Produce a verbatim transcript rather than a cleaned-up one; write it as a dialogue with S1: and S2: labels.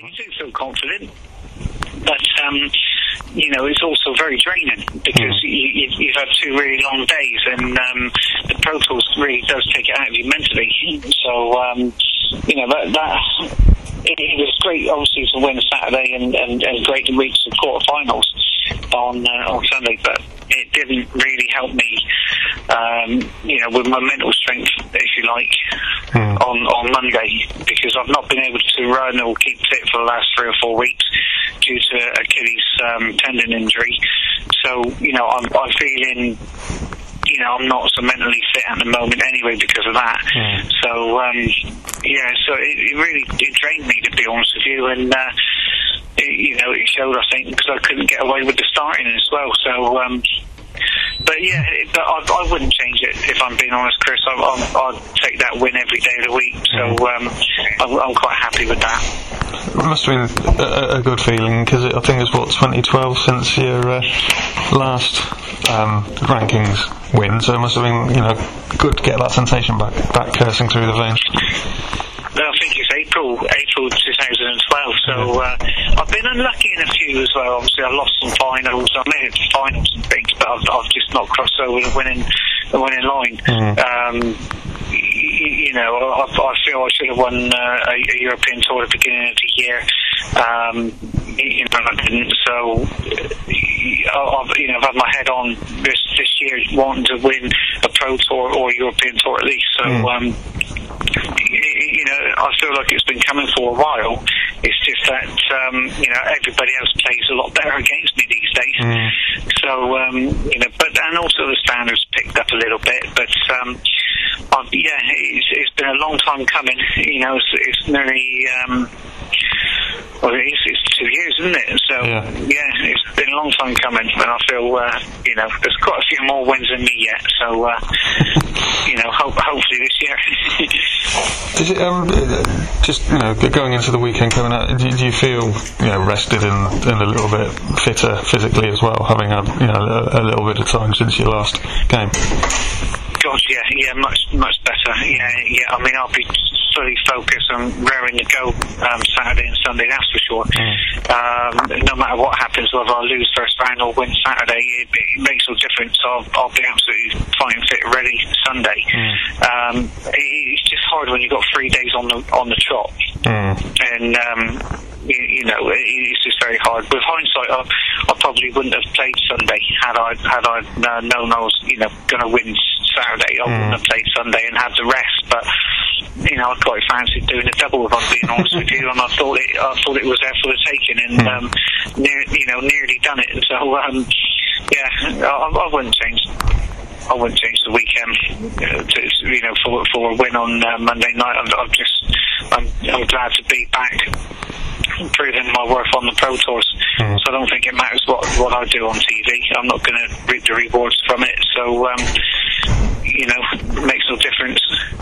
S1: You do feel confident, but um, you know, it's also very draining because mm. you, you, you've had two really long days, and um, the Pro Tours really does take it out of you mentally. So um, you know that that. It, it was great, obviously, to win Saturday and, and, and great to reach the quarterfinals on uh, on Sunday, but it didn't really help me, um, you know, with my mental strength, if you like, mm. on, on Monday, because I've not been able to run or keep fit for the last three or four weeks due to Achilles um, tendon injury. So, you know, I'm, I'm feeling... You know, I'm not so mentally fit at the moment anyway because of that. Mm. So, um, yeah, so it, it really it drained me, to be honest with you, and, uh, it, you know, it showed, I think, because I couldn't get away with the starting as well. So, um, but yeah, it, but I, I wouldn't change it, if I'm being honest, Chris. I, I, I'd take that win every day of the week, so um, I'm, I'm quite happy with that.
S2: It must have been a, a good feeling, because I think it's, what, twenty twelve since your uh, last um, rankings win, so it must have been, you know, good to get that sensation back, back coursing through the veins.
S1: No, I think it's April, April twenty twelve, so uh, I've been unlucky in a few as well. Obviously, I lost some finals, I made it to finals and things, but I've, I've just not crossed over the winning, the winning line. Mm. Um, you, you know, I, I feel I should have won uh, a, a European Tour at the beginning of the year. Um, you know, I didn't, so I've, you know, I've had my head on this this year wanting to win a Pro Tour or European Tour at least. So, mm. um, you know, I feel like it's been coming for a while. It's just that, um, you know, everybody else plays a lot better against me these days. Mm. So, um, you know, but, and also the standards picked up a little bit, but, um, I've, yeah, it's, it's been a long time coming. You know, it's, it's nearly, um, well, it's, it's two years, isn't it? So, yeah. yeah, it's been a long time coming, and I feel, uh, you know, there's quite a few more wins than me yet, so, uh, you know, ho- hopefully this year.
S2: Is it, um, just, you know, going into the weekend coming out, do, do you feel, you know, rested and, and a little bit fitter physically as well, having a, you know, a, a little bit of time since your last game?
S1: God, yeah, yeah, much, much better. Yeah, yeah. I mean, I'll be fully focused on raring to go um, Saturday and Sunday. That's for sure. Mm. Um, no matter what happens, whether I lose first round or win Saturday, it, it makes no difference. I'll, I'll be absolutely fine, fit, ready Sunday. Mm. Um, it, it's just hard when you've got three days on the on the trot, mm. and. Um, You, you know, it's just very hard. With hindsight, I, I probably wouldn't have played Sunday had I had I uh, known I was, you know, going to win Saturday. I mm. wouldn't have played Sunday and had the rest. But you know, I quite fancied doing a double, if I'm being honest with you. And I thought it, I thought it was there for the taking, and mm. um, near, you know, nearly done it. And so, um, yeah, I, I wouldn't change. I wouldn't change the weekend uh, to, you know, for for a win on uh, Monday night. I'm, I'm just, I'm, I'm glad to be back, proving my worth on the Pro Tours. Mm. So I don't think it matters what what I do on T V. I'm not going to reap the rewards from it. So, um, you know, it makes no difference.